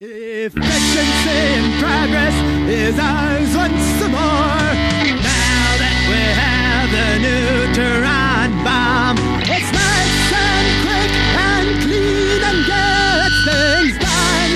Efficiency and progress is ours once more. Now that we have the neutron bomb, it's nice and quick and clean and gets things done.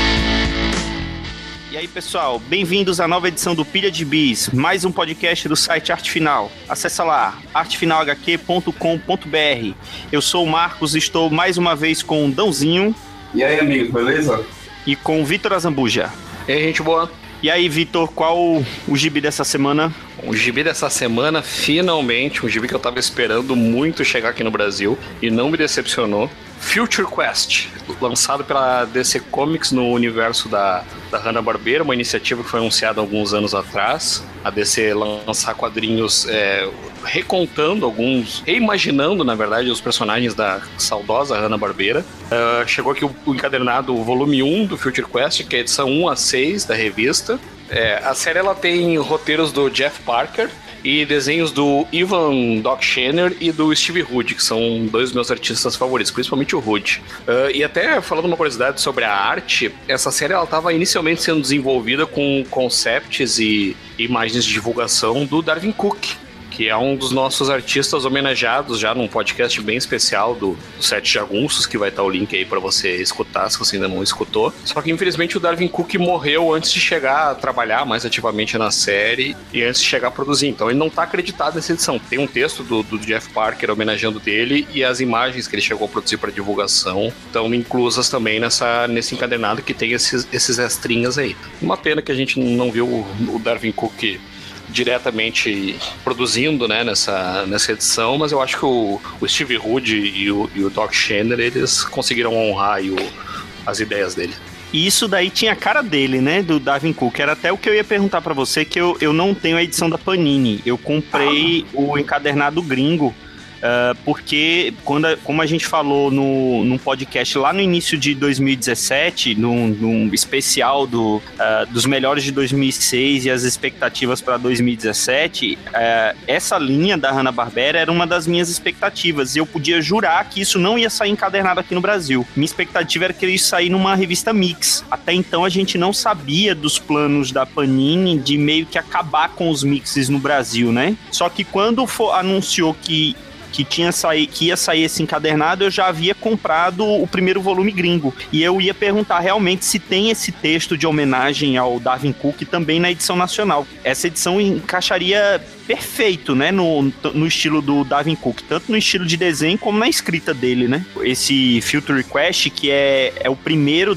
E aí, pessoal, bem-vindos à nova edição do Pilha de Bis, mais um podcast do site Arte Final. Acessa lá, artefinalhq.com.br. Eu sou o Marcos e estou mais uma vez com o Dãozinho. E aí, amigo, beleza? E com o Vitor Azambuja. E aí, gente boa. E aí, Vitor, qual o gibi dessa semana? O gibi dessa semana, finalmente, um gibi que eu tava esperando muito chegar aqui no Brasil e não me decepcionou. Future Quest, lançado pela DC Comics no universo da Hanna-Barbera, uma iniciativa que foi anunciada há alguns anos atrás. A DC lançar quadrinhos reimaginando, na verdade, os personagens da saudosa Hanna-Barbera. Chegou aqui o encadernado, o volume 1 do Future Quest, que é a edição 1 a 6 da revista. A série ela tem roteiros do Jeff Parker e desenhos do Ivan Doc Schenner e do Steve Rude, que são dois dos meus artistas favoritos, principalmente o Rude. E até falando uma curiosidade sobre a arte, essa série estava inicialmente sendo desenvolvida com concepts e imagens de divulgação do Darwyn Cooke, que é um dos nossos artistas homenageados já num podcast bem especial do Sete Jagunços, que vai estar o link aí para você escutar, se você ainda não escutou. Só que infelizmente o Darwyn Cooke morreu antes de chegar a trabalhar mais ativamente na série e antes de chegar a produzir, então ele não está acreditado nessa edição. Tem um texto do Jeff Parker homenageando dele e as imagens que ele chegou a produzir para divulgação estão inclusas também nesse encadernado que tem esses extrinhas aí. Uma pena que a gente não viu o Darwyn Cooke diretamente produzindo, né, nessa edição, mas eu acho que o Steve Rude e o Doc Schenner, eles conseguiram honrar aí as ideias dele. E isso daí tinha a cara dele, né, do Darwyn Cooke. Era até o que eu ia perguntar pra você, que eu não tenho a edição da Panini. Eu comprei o encadernado gringo, porque como a gente falou num podcast lá no início de 2017, num especial dos melhores de 2006 e as expectativas para 2017, essa linha da Hanna-Barbera era uma das minhas expectativas, e eu podia jurar que isso não ia sair encadernado aqui no Brasil. Minha expectativa era que ele ia sair numa revista mix. Até então a gente não sabia dos planos da Panini de meio que acabar com os mixes no Brasil, né? Só que quando anunciou que ia sair esse encadernado, eu já havia comprado o primeiro volume gringo. E eu ia perguntar realmente se tem esse texto de homenagem ao Darwyn Cooke também na edição nacional. Essa edição encaixaria perfeito, né, no estilo do Darwyn Cooke, tanto no estilo de desenho como na escrita dele, né? Esse Future Quest, que é o primeiro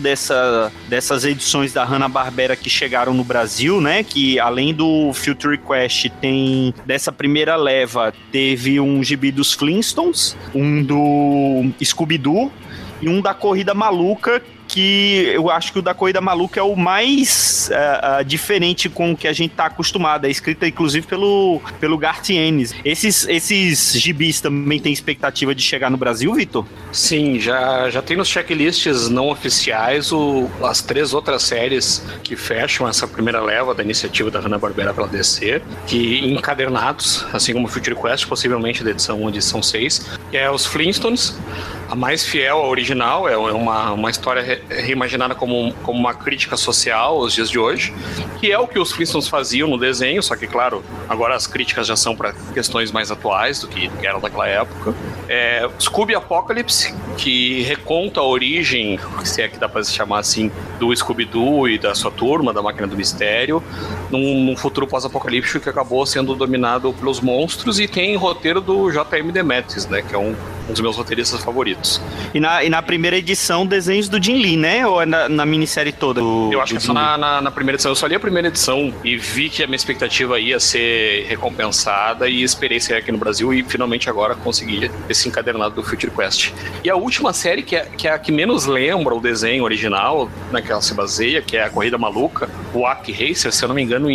dessas edições da Hanna-Barbera que chegaram no Brasil, né? Que além do Future Quest tem, dessa primeira leva, teve um gibi dos Flintstones, um do Scooby-Doo e um da Corrida Maluca, que eu acho que o da Corrida Maluca é o mais diferente com o que a gente tá acostumado. É escrita, inclusive, pelo Garth Ennis. Esses gibis também têm expectativa de chegar no Brasil, Vitor? Sim, já tem nos checklists não oficiais as 3 outras séries que fecham essa primeira leva da iniciativa da Hanna-Barbera pela DC, que encadernados, assim como o Future Quest, possivelmente da edição 1 e edição 6, que é os Flintstones, a mais fiel à original, é uma história reimaginada como uma crítica social aos dias de hoje, que é o que os Flintstones faziam no desenho, só que, claro, agora as críticas já são para questões mais atuais do que eram daquela época. Scooby Apocalypse, que reconta a origem, se é que dá para se chamar assim, do Scooby-Doo e da sua turma, da Máquina do Mistério, num futuro pós-apocalíptico que acabou sendo dominado pelos monstros, e tem roteiro do J.M. Demetrius, né, que é um dos meus roteiristas favoritos. E na primeira edição, desenhos do Jim Lee, né? Ou é na minissérie toda? Eu acho que é só na primeira edição. Eu só li a primeira edição e vi que a minha expectativa ia ser recompensada e esperei sair aqui no Brasil e finalmente agora consegui esse encadernado do Future Quest. E a última série, que é a que menos lembra o desenho original, né, que ela se baseia, que é a Corrida Maluca, o Wacky Racer, se eu não me engano,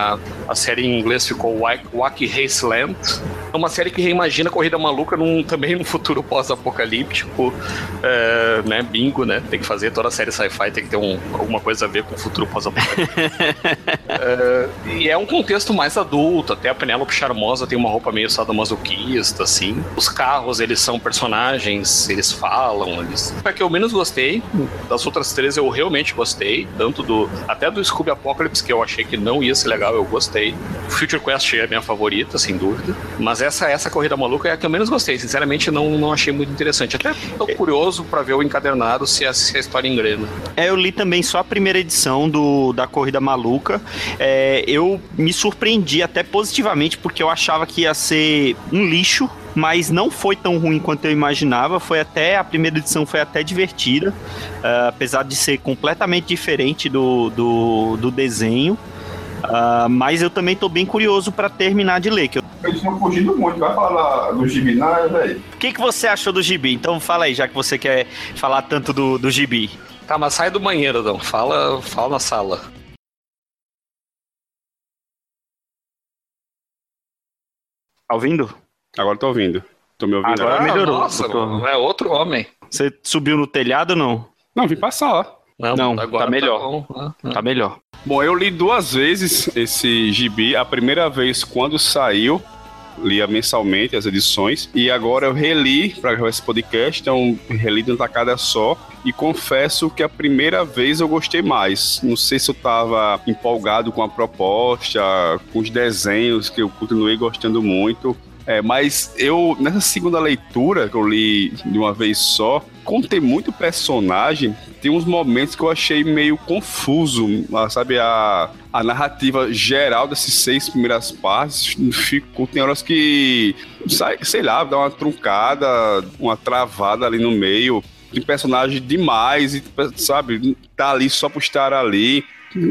a série em inglês ficou Wacky Raceland. É uma série que reimagina a Corrida Maluca também num futuro pós-apocalíptico, né, bingo, né, tem que fazer toda a série sci-fi, tem que ter alguma coisa a ver com o futuro pós-apocalíptico. E é um contexto mais adulto, até a Penélope Charmosa tem uma roupa meio sadomasoquista, assim. Os carros, eles são personagens, eles falam, É que eu menos gostei, das outras três eu realmente gostei, até do Scooby Apocalypse, que eu achei que não ia ser legal, eu gostei. Future Quest é a minha favorita, sem dúvida. Mas essa Corrida Maluca é a que eu menos gostei, sinceramente não achei muito interessante. Até tô curioso pra ver o encadernado se a história engrena. Eu li também só a primeira edição da Corrida Maluca. Eu me surpreendi até positivamente, porque eu achava que ia ser um lixo, mas não foi tão ruim quanto eu imaginava. A primeira edição foi até divertida, apesar de ser completamente diferente do desenho. Mas eu também tô bem curioso pra terminar de ler. Eles estão fugindo muito, vai falar do gibi, não, velho. O que você achou do gibi? Então fala aí, já que você quer falar tanto do gibi. Tá, mas sai do banheiro, não. Fala na sala. Tá ouvindo? Agora tô ouvindo. Tô me ouvindo Agora melhorou. Nossa, é outro homem. Você subiu no telhado ou não? Não, vim passar, ó. Não, agora tá melhor. bom. Tá melhor. Bom, eu li 2 vezes esse gibi. A primeira vez quando saiu, lia mensalmente as edições. E agora eu reli para gravar esse podcast, então reli de uma tacada só. E confesso que a primeira vez eu gostei mais. Não sei se eu tava empolgado com a proposta, com os desenhos, que eu continuei gostando muito. Mas nessa segunda leitura, que eu li de uma vez só, como tem muito personagem, tem uns momentos que eu achei meio confuso, sabe? A narrativa geral dessas 6 primeiras partes, tem horas que, sei lá, dá uma truncada, uma travada ali no meio, tem personagem demais, e, sabe? Tá ali só por estar ali.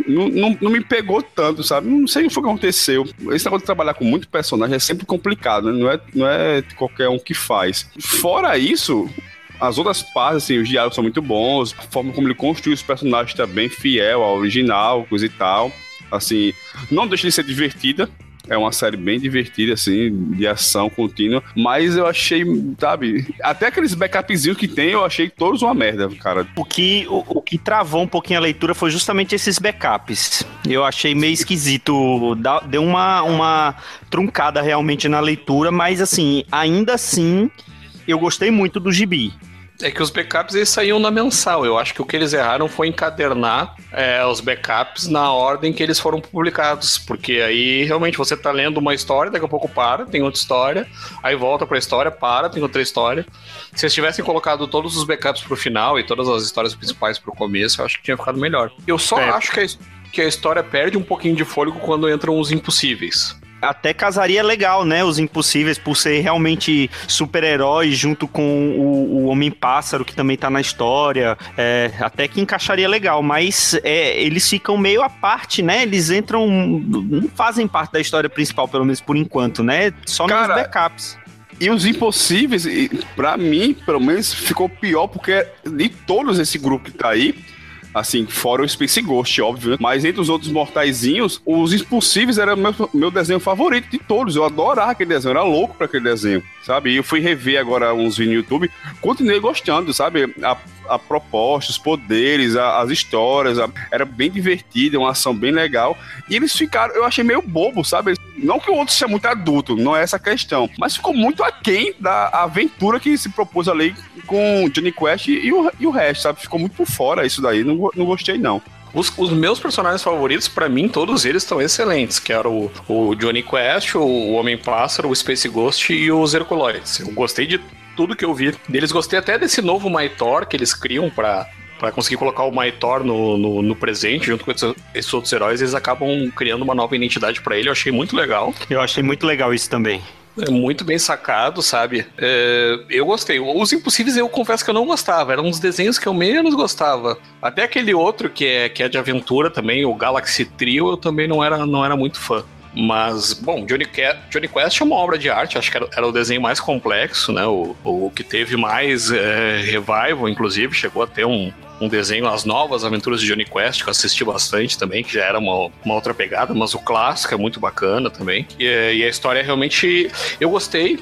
Não me pegou tanto, sabe? Não sei o que aconteceu. Esse negócio de trabalhar com muito personagem é sempre complicado, né? Não é qualquer um que faz. Fora isso, as outras partes, assim, os diálogos são muito bons, a forma como ele construiu os personagens tá bem fiel ao original, coisa e tal. Assim, não deixa de ser divertida. É uma série bem divertida, assim, de ação contínua. Mas eu achei, sabe... Até aqueles backupzinhos que tem, eu achei todos uma merda, cara. O que travou um pouquinho a leitura foi justamente esses backups. Eu achei meio esquisito. Deu uma truncada realmente na leitura, mas, assim, ainda assim, eu gostei muito do gibi. É que os backups eles saíam na mensal. Eu acho que o que eles erraram foi encadernar os backups na ordem que eles foram publicados. Porque aí realmente você tá lendo uma história, daqui a pouco tem outra história, aí volta pra história, tem outra história. Se eles tivessem colocado todos os backups pro final e todas as histórias principais pro começo, eu acho que tinha ficado melhor. Eu só acho que a história perde um pouquinho de fôlego quando entram os impossíveis. Até casaria legal, né? Os Impossíveis, por ser realmente super-heróis junto com o Homem-Pássaro, que também tá na história. Até que encaixaria legal, mas eles ficam meio à parte, né? Eles entram... Não fazem parte da história principal, pelo menos por enquanto, né? Só nos backups. E os Impossíveis, pra mim, pelo menos, ficou pior, porque de todos esse grupo que tá aí, assim, fora o Space Ghost, óbvio, né? Mas entre os outros mortaizinhos, os Impossíveis era meu desenho favorito de todos. Eu adorava aquele desenho, eu era louco pra aquele desenho, sabe? E eu fui rever agora uns vídeos no YouTube, continuei gostando, sabe? A proposta, os poderes, as histórias, era bem divertida, uma ação bem legal. E eles ficaram, eu achei meio bobo, sabe? Não que o outro seja muito adulto, não é essa a questão, mas ficou muito aquém da aventura que se propôs ali com Johnny Quest e o resto, sabe? Ficou muito por fora isso daí, não gostei não. Os meus personagens favoritos, pra mim, todos eles estão excelentes, que era o Johnny Quest, o Homem-Pássaro, o Space Ghost e os Herculoides. Eu gostei de tudo que eu vi deles, gostei até desse novo Maitor que eles criam pra conseguir colocar o Maitor no presente, junto com esses outros heróis, eles acabam criando uma nova identidade pra ele, eu achei muito legal. Eu achei muito legal isso também. É muito bem sacado, sabe? Eu gostei. Os Impossíveis eu confesso que eu não gostava. Eram uns desenhos que eu menos gostava. Até aquele outro que é de aventura também, o Galaxy Trio, eu também não era muito fã. Mas, bom, Johnny Quest é uma obra de arte, acho que era o desenho mais complexo, né? O que teve mais revival, inclusive, chegou a ter um desenho, As Novas Aventuras de Johnny Quest, que eu assisti bastante também, que já era uma outra pegada, mas o clássico é muito bacana também. E a história realmente... Eu gostei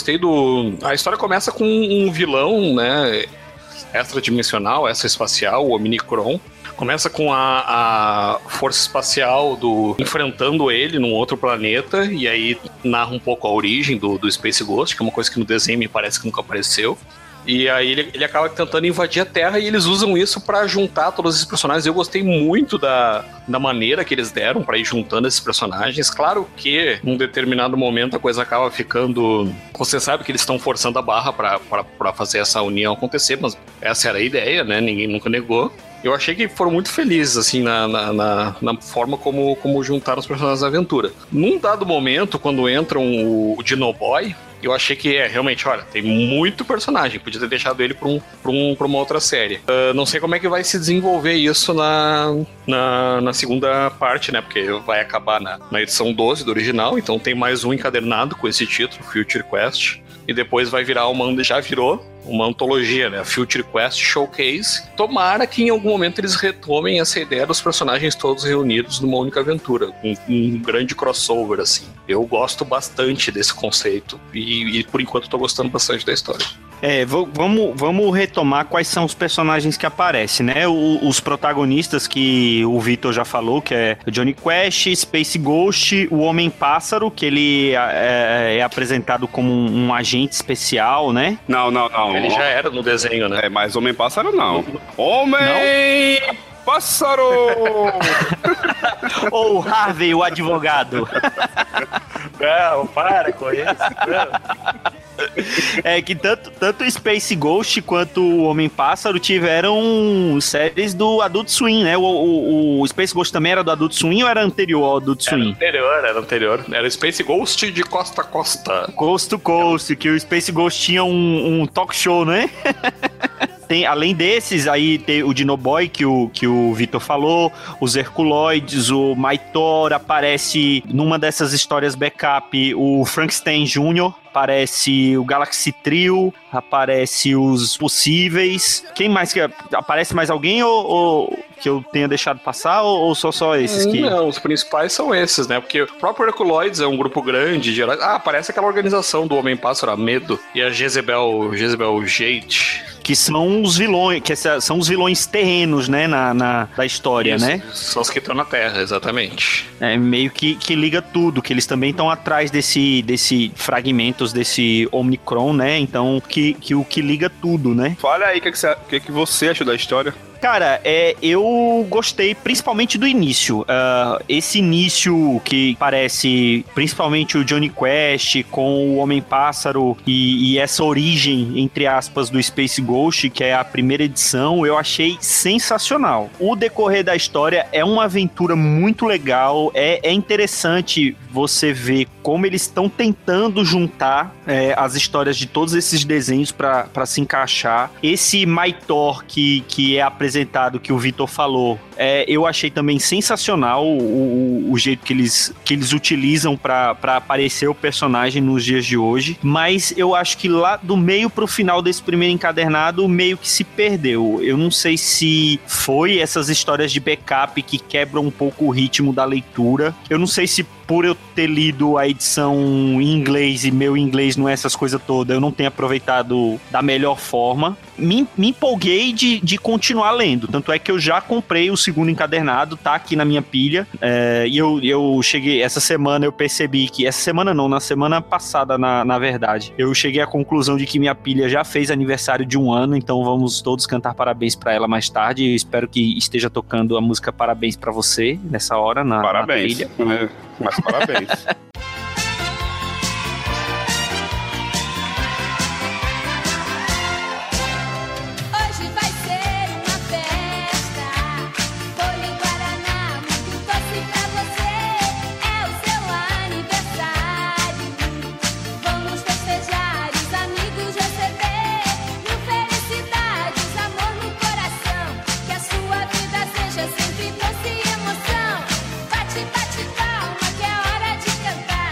do... A história começa com um vilão, né? Extradimensional, extraespacial, o Omnicron, Começa com a força espacial enfrentando ele num outro planeta, e aí narra um pouco a origem do Space Ghost, que é uma coisa que no desenho me parece que nunca apareceu. E aí ele acaba tentando invadir a Terra, e eles usam isso pra juntar todos esses personagens. Eu gostei muito da maneira que eles deram pra ir juntando esses personagens. Claro que num determinado momento a coisa acaba ficando... Você sabe que eles estão forçando a barra pra fazer essa união acontecer, mas essa era a ideia, né? Ninguém nunca negou. Eu achei que foram muito felizes, assim, na forma como juntaram os personagens da aventura. Num dado momento, quando entram o Dinoboy, eu achei que realmente, olha, tem muito personagem, podia ter deixado ele pra uma outra série. Não sei como é que vai se desenvolver isso na segunda parte, né? Porque vai acabar na edição 12 do original, então tem mais um encadernado com esse título, Future Quest, e depois vai virar já virou uma antologia, né? Future Quest Showcase. Tomara que em algum momento eles retomem essa ideia dos personagens todos reunidos numa única aventura, um grande crossover, assim. Eu gosto bastante desse conceito e por enquanto tô gostando bastante da história. Vamos retomar quais são os personagens que aparecem, né? Os protagonistas que o Vitor já falou, que é o Johnny Quest, Space Ghost, o Homem-Pássaro, que ele é apresentado como um agente especial, né? Não. Ele já era no desenho, né? Mas Homem-Pássaro não. Homem-Pássaro! Ou Harvey, o advogado. Não, para com isso. É que tanto o Space Ghost quanto o Homem-Pássaro tiveram séries do Adult Swim, né? O Space Ghost também era do Adult Swim ou era anterior ao Adult Swim? Era anterior. Era o Space Ghost de costa a costa. Coast to Coast, que o Space Ghost tinha um talk show, né? Além desses, aí tem o Dinoboy, que o Vitor falou, os Herculoides, o Maitor, aparece numa dessas histórias backup, o Frankenstein Jr., aparece o Galaxy Trio, aparece os Possíveis. Quem mais que aparece? Mais alguém ou que eu tenha deixado passar ou só esses que... Não, os principais são esses, né? Porque o próprio Herculoides é um grupo grande de heróis. Aparece aquela organização do Homem-Pássaro, a Medo, e a Jezebel Jade, que são os vilões, são os vilões terrenos, né, da história, isso, né? São os que estão na Terra, exatamente. É meio que liga tudo, que eles também estão atrás desse fragmentos desse Omicron, né? Então, o que liga tudo, né? Fala aí, o que você achou da história? Cara, eu gostei principalmente do início. Esse início que parece principalmente o Johnny Quest com o Homem-Pássaro e essa origem, entre aspas, do Space Ghost, que é a primeira edição, eu achei sensacional. O decorrer da história é uma aventura muito legal, é interessante você ver como eles estão tentando juntar as histórias de todos esses desenhos para se encaixar. Esse Maitor que é apresentado, que o Vitor falou, eu achei também sensacional o jeito que eles utilizam para aparecer o personagem nos dias de hoje, mas eu acho que lá do meio pro final desse primeiro encadernado meio que se perdeu. Eu não sei se foi essas histórias de backup que quebram um pouco o ritmo da leitura. Eu não sei se por eu ter lido a edição em inglês e meu inglês não é essas coisas todas, eu não tenho aproveitado da melhor forma. Me empolguei de continuar lendo, tanto é que eu já comprei o segundo encadernado, tá aqui na minha pilha, e eu cheguei, essa semana eu percebi que, essa semana não, na semana passada na verdade, eu cheguei à conclusão de que minha pilha já fez aniversário de 1 ano, então vamos todos cantar parabéns pra ela mais tarde, eu espero que esteja tocando a música Parabéns pra você, nessa hora, parabéns. Na pilha. Mas parabéns. Hoje vai ser uma festa, bolo em guaraná, muito doce pra você. É o seu aniversário, vamos festejar, os amigos receber. Mil felicidades, amor no coração, que a sua vida seja sempre doce e emoção. Bate, bate palma, que é hora de cantar.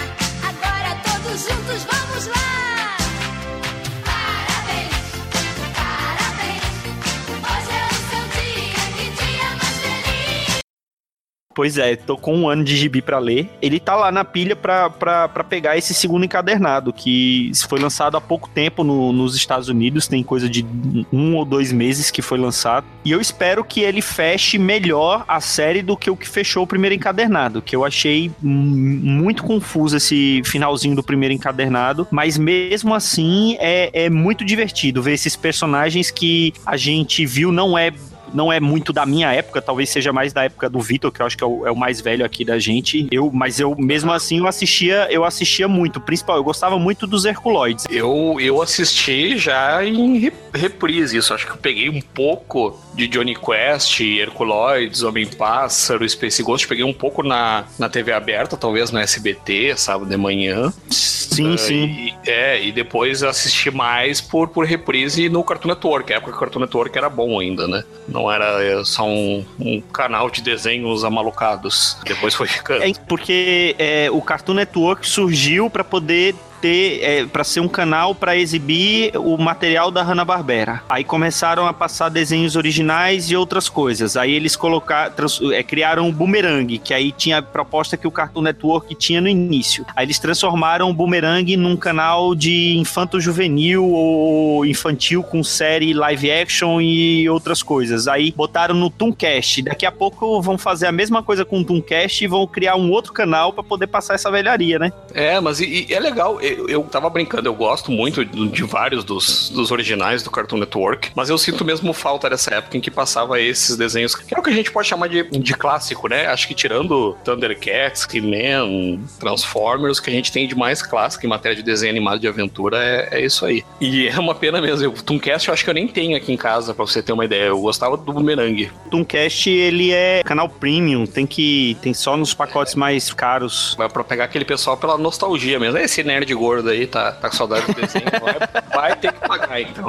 Pois é, tô com 1 ano de gibi pra ler. Ele tá lá na pilha pra pegar esse segundo encadernado, que foi lançado há pouco tempo nos Estados Unidos, tem coisa de 1 ou 2 meses que foi lançado. E eu espero que ele feche melhor a série do que o que fechou o primeiro encadernado, que eu achei muito confuso esse finalzinho do primeiro encadernado, mas mesmo assim é muito divertido ver esses personagens que a gente viu, não é muito da minha época, talvez seja mais da época do Vitor, que eu acho que é o mais velho aqui da gente. Mas eu mesmo assim eu assistia muito, eu gostava muito dos Herculoides. Eu assisti já em reprise isso, acho que eu peguei um pouco de Johnny Quest, Herculoides, Homem-Pássaro, Space Ghost, peguei um pouco na TV aberta, talvez no SBT, sábado de manhã. Sim, sim. E depois assisti mais por reprise no Cartoon Network, a época que o Cartoon Network era bom ainda, né? Não era só um canal de desenhos amalucados. Depois foi ficando. Porque o Cartoon Network surgiu para poder para ser um canal para exibir o material da Hanna-Barbera. Aí começaram a passar desenhos originais e outras coisas. Aí eles criaram o Boomerang, que aí tinha a proposta que o Cartoon Network tinha no início. Aí eles transformaram o Boomerang num canal de infanto-juvenil ou infantil com série live action e outras coisas. Aí botaram no Tooncast. Daqui a pouco vão fazer a mesma coisa com o Tooncast e vão criar um outro canal para poder passar essa velharia, né? Mas é legal. Eu tava brincando, eu gosto muito de vários dos originais do Cartoon Network, mas eu sinto mesmo falta dessa época em que passava esses desenhos, que é o que a gente pode chamar de clássico, né? Acho que tirando Thundercats, He-Man, Transformers, o que a gente tem de mais clássico em matéria de desenho animado de aventura é isso aí. E é uma pena mesmo. O Tooncast eu acho que eu nem tenho aqui em casa, pra você ter uma ideia. Eu gostava do Boomerang. O Tooncast, ele é canal premium, tem só nos pacotes mais caros. Vai pra pegar aquele pessoal pela nostalgia mesmo. Esse nerd gordo aí tá com saudade do desenho, vai ter que pagar, então.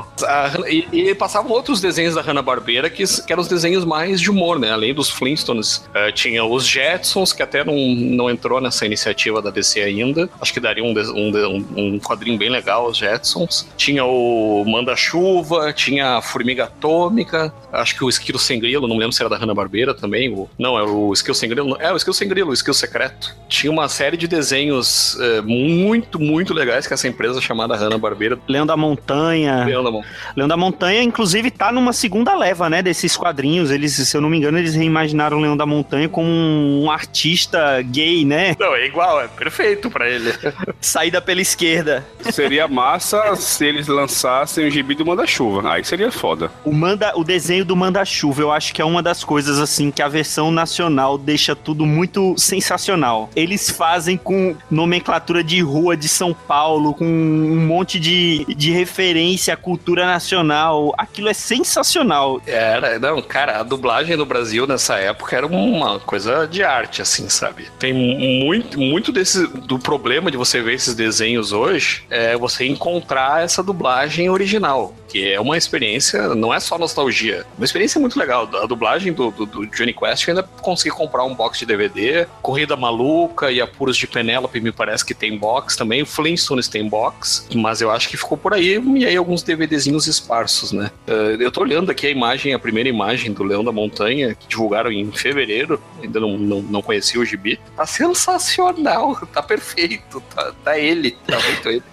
E passavam outros desenhos da Hanna-Barbera que eram os desenhos mais de humor, né? Além dos Flintstones, tinha os Jetsons, que até não entrou nessa iniciativa da DC ainda. Acho que daria um quadrinho bem legal, os Jetsons. Tinha o Manda-Chuva, tinha a Formiga Atômica, acho que o Esquilo Sem Grilo, não lembro se era da Hanna-Barbera também. Não, era o Esquilo Sem Grilo. O Esquilo Sem Grilo, o Esquilo Secreto. Tinha uma série de desenhos muito legais que essa empresa chamada Hanna-Barbera. Leão da Montanha. Leão da Montanha, inclusive, tá numa segunda leva, né, desses quadrinhos. Eles, se eu não me engano, eles reimaginaram o Leão da Montanha como um artista gay, né? Não, é igual, é perfeito pra ele. Saída pela esquerda. Seria massa se eles lançassem o gibi do Manda-Chuva. Aí seria foda. O desenho do Manda-Chuva, eu acho que é uma das coisas, assim, que a versão nacional deixa tudo muito sensacional. Eles fazem com nomenclatura de rua de São Paulo, com um monte de referência à cultura nacional. Aquilo é sensacional. Cara, a dublagem no Brasil nessa época era uma coisa de arte, assim, sabe? Tem muito do problema de você ver esses desenhos hoje, é você encontrar essa dublagem original, que é uma experiência, não é só nostalgia, uma experiência muito legal. A dublagem do Johnny Quest, eu ainda consegui comprar um box de DVD, Corrida Maluca e Apuros de Penélope me parece que tem box também, o Flintstones tem box, mas eu acho que ficou por aí, e aí alguns DVDzinhos esparsos, né? Eu tô olhando aqui a primeira imagem do Leão da Montanha, que divulgaram em fevereiro, ainda não conheci o gibi. Tá sensacional, tá perfeito, tá muito ele.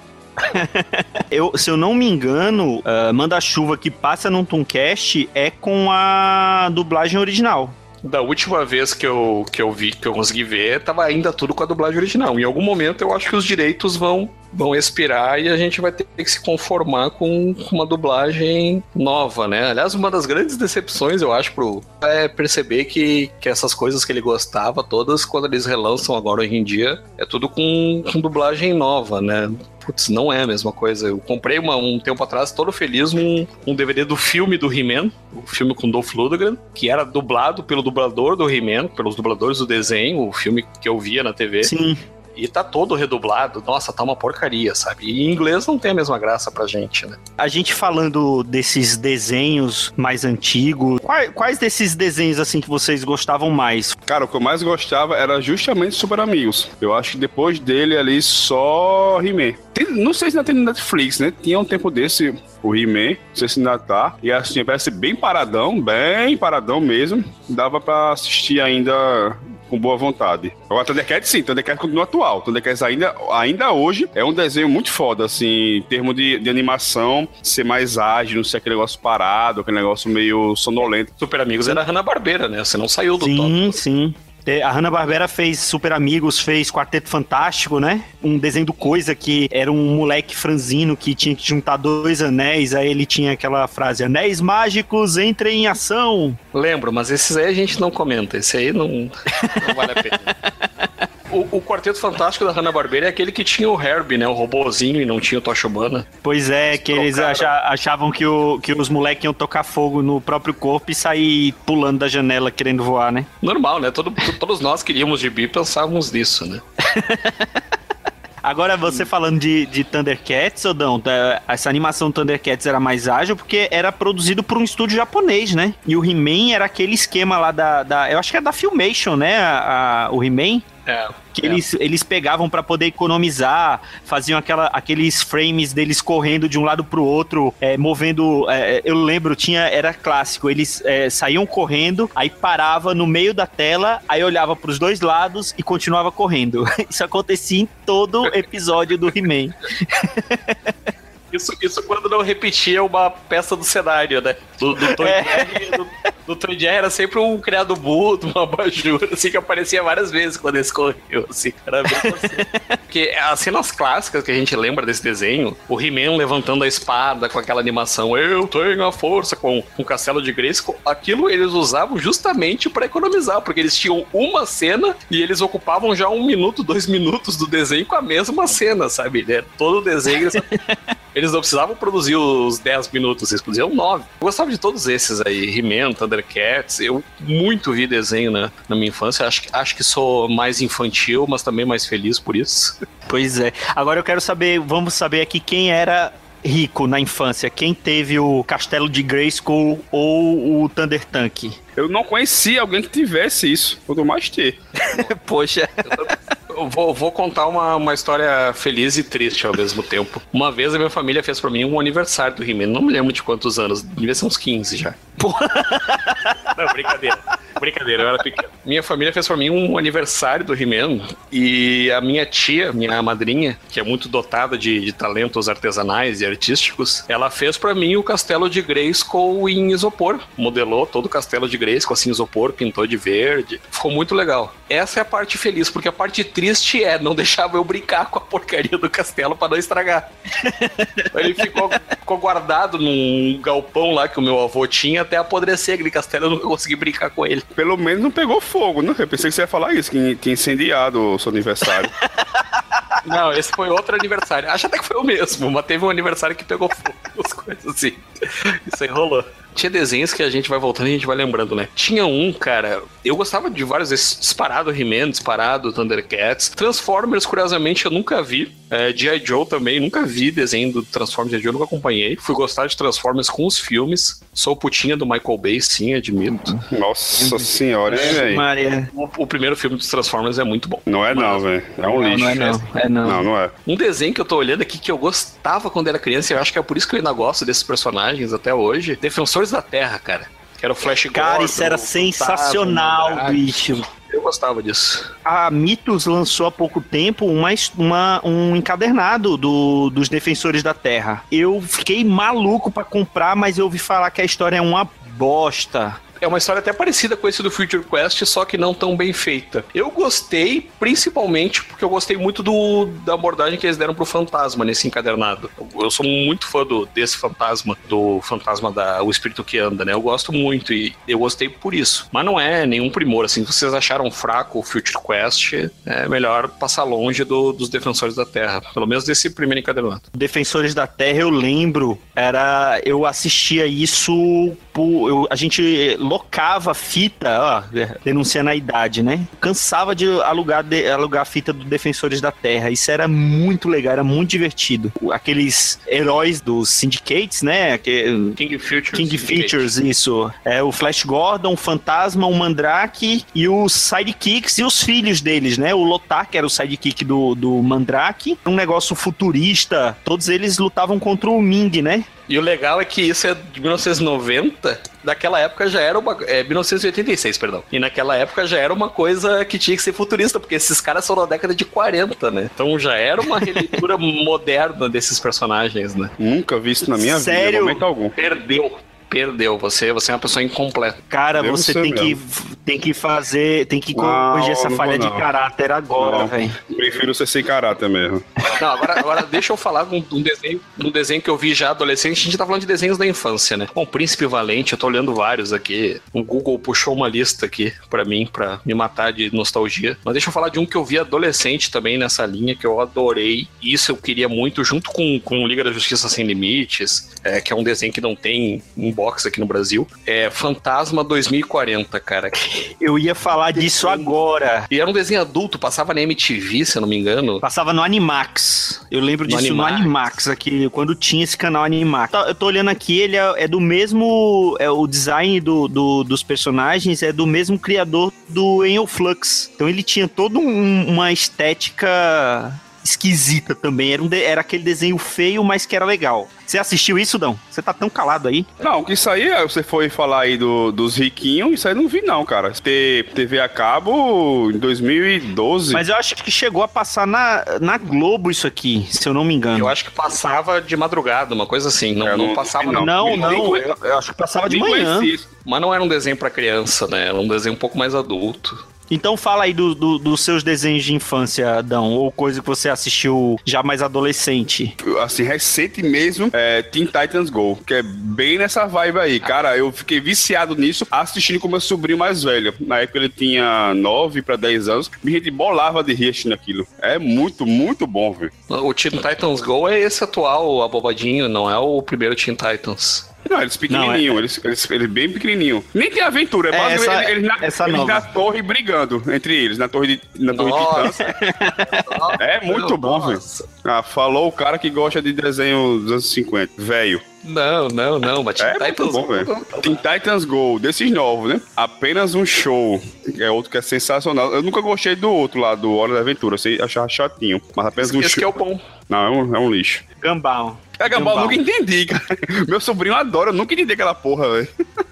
Se eu não me engano, Manda-Chuva que passa num Tooncast é com a dublagem original. Da última vez que eu consegui ver, tava ainda tudo com a dublagem original. Em algum momento eu acho que os direitos vão expirar e a gente vai ter que se conformar com uma dublagem nova, né? Aliás, uma das grandes decepções, eu acho, é perceber que essas coisas que ele gostava, todas, quando eles relançam agora hoje em dia, é tudo com dublagem nova, né? Putz, não é a mesma coisa. Eu comprei um tempo atrás, todo feliz, um DVD do filme do He-Man, o filme com Dolph Lundgren, que era dublado pelo dublador do He-Man, pelos dubladores do desenho, o filme que eu via na TV. Sim. E tá todo redublado. Nossa, tá uma porcaria, sabe? E em inglês não tem a mesma graça pra gente, né? A gente falando desses desenhos mais antigos, quais desses desenhos, assim, que vocês gostavam mais? Cara, o que eu mais gostava era justamente Super Amigos. Eu acho que depois dele ali só He-Man. Não sei se ainda tem no Netflix, né? Tinha um tempo desse o He-Man, não sei se ainda tá. E assim, parece bem paradão mesmo. Dava pra assistir ainda com boa vontade. Agora, Thundercats sim, Thundercats continua atual. Thundercats ainda hoje é um desenho muito foda, assim, em termos de animação, ser mais ágil, não ser aquele negócio parado, aquele negócio meio sonolento. Super Amigos era a Hanna-Barbera, né? Você não saiu do top. Sim, sim. A Hanna-Barbera fez Super Amigos, fez Quarteto Fantástico, né? Um desenho do Coisa que era um moleque franzino que tinha que juntar 2 anéis, aí ele tinha aquela frase, anéis mágicos, entrem em ação. Lembro, mas esses aí a gente não comenta, esse aí não vale a pena. O Quarteto Fantástico da Hanna-Barbera é aquele que tinha o Herbie, né? O robozinho e não tinha o Tocha Humana. Pois é, que eles achavam que os moleques iam tocar fogo no próprio corpo e sair pulando da janela querendo voar, né? Normal, né? Todos nós queríamos gibi e pensávamos nisso, né? Agora, você falando de Thundercats, Odão, essa animação Thundercats era mais ágil porque era produzido por um estúdio japonês, né? E o He-Man era aquele esquema lá eu acho que é da Filmation, né? O He-Man. Que eles pegavam pra poder economizar, faziam aqueles frames deles correndo de um lado pro outro, movendo. Eu lembro, era clássico, eles saíam correndo, aí parava no meio da tela, aí olhava pros 2 lados e continuava correndo. Isso acontecia em todo episódio do He-Man. Isso quando não repetia uma peça do cenário, né? Do Tom Jerry, do Tom Jerry era sempre um criado mudo, uma abajur, assim, que aparecia várias vezes quando eles corriam, assim. Era bem assim. Porque as cenas clássicas que a gente lembra desse desenho, o He-Man levantando a espada com aquela animação, eu tenho a força, com o castelo de Grayskull, aquilo eles usavam justamente pra economizar, porque eles tinham uma cena e eles ocupavam já 1 minuto, 2 minutos do desenho com a mesma cena, sabe? Todo o desenho... Eles não precisavam produzir os 10 minutos, eles produziam 9. Eu gostava de todos esses aí, He-Man, Thundercats. Eu muito vi desenho na minha infância. Acho que sou mais infantil, mas também mais feliz por isso. Pois é. Agora eu quero saber, vamos saber aqui quem era rico na infância. Quem teve o Castelo de Grayskull ou o Thunder Tank? Eu não conhecia alguém que tivesse isso. Quanto mais ter. Poxa. Eu vou contar uma história feliz e triste ao mesmo tempo. Uma vez a minha família fez pra mim um aniversário do He-Man. Não me lembro de quantos anos. Devia ser uns 15 já. Não, brincadeira, eu era pequeno. Minha família fez pra mim um aniversário do He-Man. E a minha tia, minha madrinha, que é muito dotada de talentos artesanais e artísticos, ela fez pra mim o Castelo de Grayskull em isopor. Modelou todo o Castelo de Grayskull assim, isopor, pintou de verde. Ficou muito legal. Essa é a parte feliz, porque a parte triste não deixava eu brincar com a porcaria do castelo pra não estragar. Ele ficou guardado num galpão lá que o meu avô tinha até apodrecer aquele castelo, eu nunca consegui brincar com ele. Pelo menos não pegou fogo, né? Eu pensei que você ia falar isso, que tinha incendiado o seu aniversário. Não, esse foi outro aniversário. Acho até que foi o mesmo, mas teve um aniversário que pegou fogo, as coisas assim. Isso aí rolou. Tinha desenhos que a gente vai voltando e a gente vai lembrando, né? Tinha um, cara, eu gostava de vários desses, disparado He-Man, disparado Thundercats. Transformers, curiosamente, eu nunca vi. G.I. Joe também, nunca vi desenho do Transformers G.I. Joe, nunca acompanhei. Fui gostar de Transformers com os filmes. Sou putinha do Michael Bay, sim, admiro. Nossa senhora, hein, velho? Maria. O primeiro filme dos Transformers é muito bom. Não é não, velho. É um lixo. Não é. Um desenho que eu tô olhando aqui que eu gostava quando era criança, e eu acho que é por isso que eu ainda gosto desses personagens até hoje, Defensores da Terra, cara. Que era o Flash Gordon. Cara, isso era sensacional, bicho. Eu gostava disso. A Mitos lançou há pouco tempo um encadernado dos Defensores da Terra. Eu fiquei maluco pra comprar, mas eu ouvi falar que a história é uma bosta. É uma história até parecida com esse do Future Quest, só que não tão bem feita. Eu gostei, principalmente porque eu gostei muito da abordagem que eles deram pro fantasma nesse encadernado. Eu sou muito fã desse fantasma, do fantasma o espírito que anda, né? Eu gosto muito e eu gostei por isso. Mas não é nenhum primor, assim. Se vocês acharam fraco o Future Quest, é melhor passar longe dos Defensores da Terra. Pelo menos desse primeiro encadernado. Defensores da Terra, eu lembro, eu assistia isso a gente locava fita, denunciando a idade, né? Cansava de alugar a fita do Defensores da Terra. Isso era muito legal, era muito divertido. Aqueles heróis dos syndicates, né? King Features, isso. O Flash Gordon, o Fantasma, o Mandrake e os sidekicks e os filhos deles, né? O Lothar, que era o sidekick do Mandrake. Um negócio futurista. Todos eles lutavam contra o Ming, né? E o legal é que isso é de 1990, naquela época já era uma... 1986, perdão. E naquela época já era uma coisa que tinha que ser futurista, porque esses caras são da década de 40, né? Então já era uma releitura moderna desses personagens, né? Nunca vi isso na minha vida, em momento algum. Perdeu. Você é uma pessoa incompleta. Cara, Devo você ser tem que corrigir essa não falha vou, de não. caráter agora, Não, velho. prefiro ser sem caráter mesmo. Não, agora deixa eu falar de um desenho que eu vi já adolescente. A gente tá falando de desenhos da infância, né? Bom, Príncipe Valente, eu tô olhando vários aqui. O Google puxou uma lista aqui pra mim, pra me matar de nostalgia. Mas deixa eu falar de um que eu vi adolescente também nessa linha, que eu adorei. Isso eu queria muito, junto com Liga da Justiça Sem Limites, que é um desenho que não tem um box aqui no Brasil. É Fantasma 2040, cara. Eu ia falar disso agora. E era um desenho adulto, passava na MTV, se eu não me engano. Passava no Animax. Eu lembro No disso no Animax. Animax, aqui, quando tinha esse canal Animax. Eu tô olhando aqui, ele é do mesmo... o design dos personagens é do mesmo criador do Enel Flux. Então ele tinha toda uma estética esquisita também. Era aquele desenho feio, mas que era legal. Você assistiu isso, Dão? Você tá tão calado aí? Não, que isso aí, você foi falar aí dos riquinhos, isso aí eu não vi não, cara. TV a cabo em 2012. Mas eu acho que chegou a passar na Globo isso aqui, se eu não me engano. Eu acho que passava de madrugada, uma coisa assim. Não, Eu não não- passava, não. não. Não, eu acho que passava de Nem manhã. conheci isso. Mas não era um desenho pra criança, né? Era um desenho um pouco mais adulto. Então fala aí dos seus desenhos de infância, Dão, ou coisa que você assistiu já mais adolescente. Assim, recente mesmo, Teen Titans Go, que é bem nessa vibe aí. Cara, eu fiquei viciado nisso, assistindo com meu sobrinho mais velho. Na época ele tinha 9 pra 10 anos. A gente bolava de rir assistindo aquilo. É muito, muito bom, velho. O Teen Titans Go é esse atual, abobadinho, não é o primeiro Teen Titans. Não, eles pequenininhos, eles bem pequenininho. Nem tem aventura, é basicamente eles na torre brigando entre eles, na torre de Nossa. titãs. É muito bom, velho. Ah, falou o cara que gosta de desenho dos anos 50, velho. Não, mas Teen É muito Titans bom, velho. Teen Titans Go, desses novos, né? Apenas um show. É outro que é sensacional. Eu nunca gostei do outro lá, do Hora da Aventura. Eu achava chatinho. Mas apenas um Esse show. que é o bom. Não, é um lixo. Gambal. É, Gambal, eu nunca entendi, cara. Meu sobrinho adora, eu nunca entendi aquela porra, velho.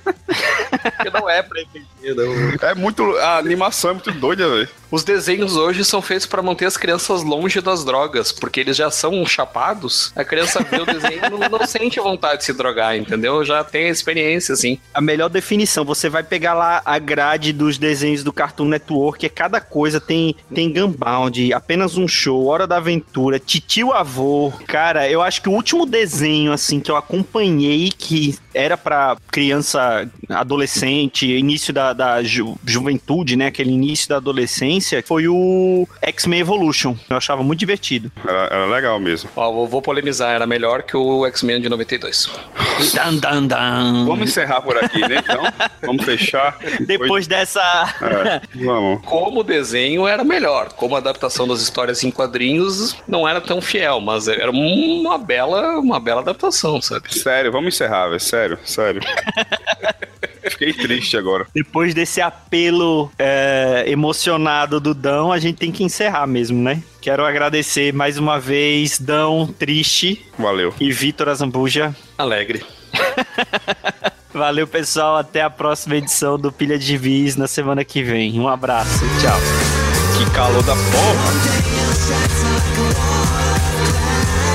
Porque não é pra entender, não. É muito. A animação é muito doida, velho. Os desenhos hoje são feitos pra manter as crianças longe das drogas, porque eles já são chapados. A criança vê o desenho e não sente vontade de se drogar, entendeu? Já tem a experiência, assim. A melhor definição, você vai pegar lá a grade dos desenhos do Cartoon Network, cada coisa tem Gunbound, Apenas um Show, Hora da Aventura, Titio Avô. Cara, eu acho que o último desenho, assim, que eu acompanhei, que era pra criança, adolescente, início da juventude, né, aquele início da adolescência, foi o X-Men Evolution. Eu achava muito divertido. Era legal mesmo. Ó, vou polemizar, era melhor que o X-Men de 92. Dan, dan, dan. Vamos encerrar por aqui, né? Então, vamos fechar. Depois dessa... Vamos. Como desenho era melhor, como adaptação das histórias em quadrinhos não era tão fiel, mas era uma bela adaptação, sabe? Sério, vamos encerrar, velho. Sério. Fiquei triste agora. Depois desse apelo emocionado do Dão, a gente tem que encerrar mesmo, né? Quero agradecer mais uma vez, Dão Triste Valeu. e Vitor Azambuja. Alegre. Valeu, pessoal. Até a próxima edição do Pilha de Gibis na semana que vem. Um abraço. Tchau. Que calor da porra.